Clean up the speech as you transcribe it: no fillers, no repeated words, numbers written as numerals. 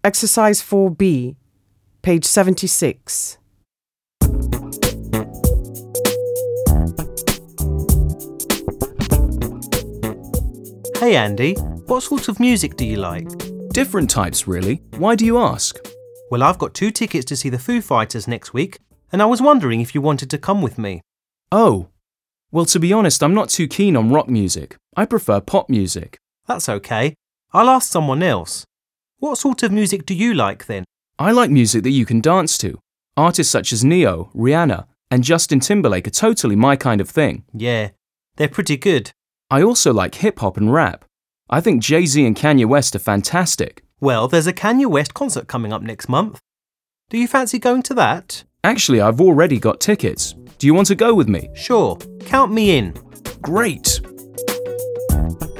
Exercise 4B, page 76. Hey Andy, what sort of music do you like? Different types, really. Why do you ask? Well, I've got 2 tickets to see the Foo Fighters next week, and I was wondering if you wanted to come with me. Oh. Well, to be honest, I'm not too keen on rock music. I prefer pop music. That's okay. I'll ask someone else. What sort of music do you like then? I like music that you can dance to. Artists such as Neo, Rihanna, and Justin Timberlake are totally my kind of thing. Yeah, they're pretty good. I also like hip-hop and rap. I think Jay-Z and Kanye West are fantastic. Well, there's a Kanye West concert coming up next month. Do you fancy going to that? Actually, I've already got tickets. Do you want to go with me? Sure, count me in. Great!